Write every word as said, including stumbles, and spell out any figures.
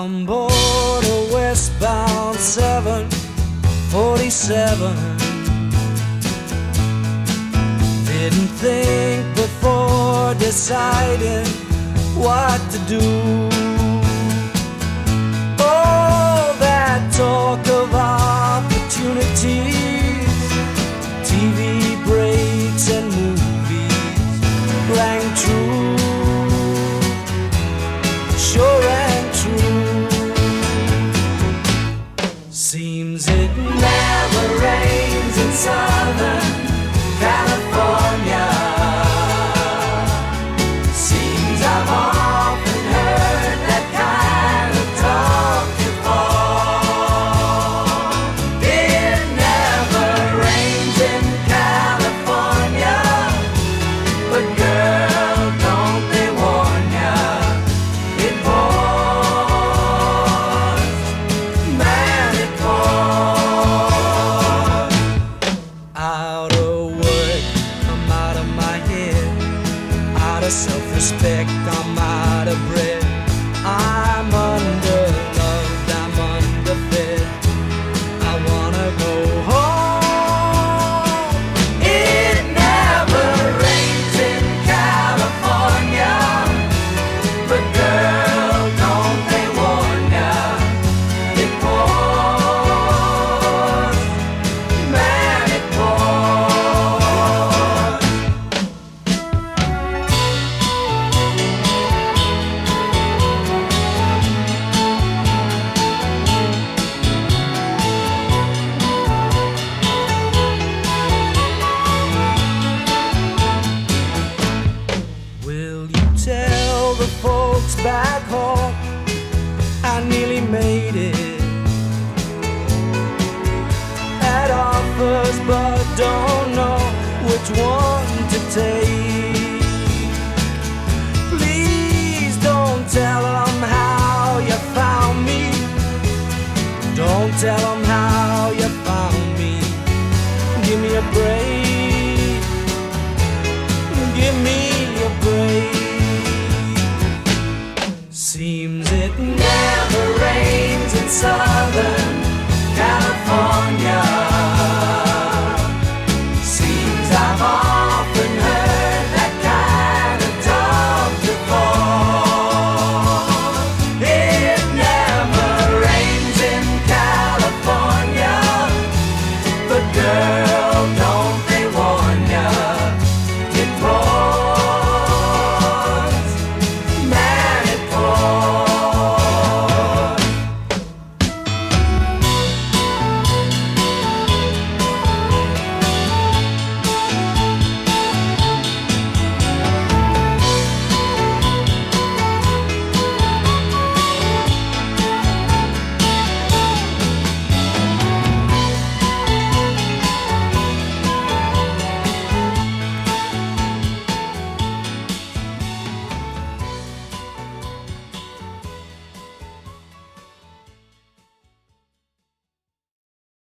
on board a westbound seven forty-seven. Didn't think before deciding what to do. Oh, that talk of opportunities, T V breaks and movies rang true, sure and true. Seems it never rains in Southern California. Seems I've often heard that kind of talk before. It never rains in California, but girl, don't they warn ya, it pours, man, it pours. Out of work, I'm out of my head, out of self-respect, I'm out of breath. I'm underloved, I'm underfed, I wanna go home. It never rains in California, but girl, don't they warn ya, it pours, man, it pours. Will you tell the folks back home I nearly made it? Had offers but don't know which one to take. Please don't tell them how you found me. Don't tell them how you found me. Give me a break. Give me a break. Seems it never rains in Southern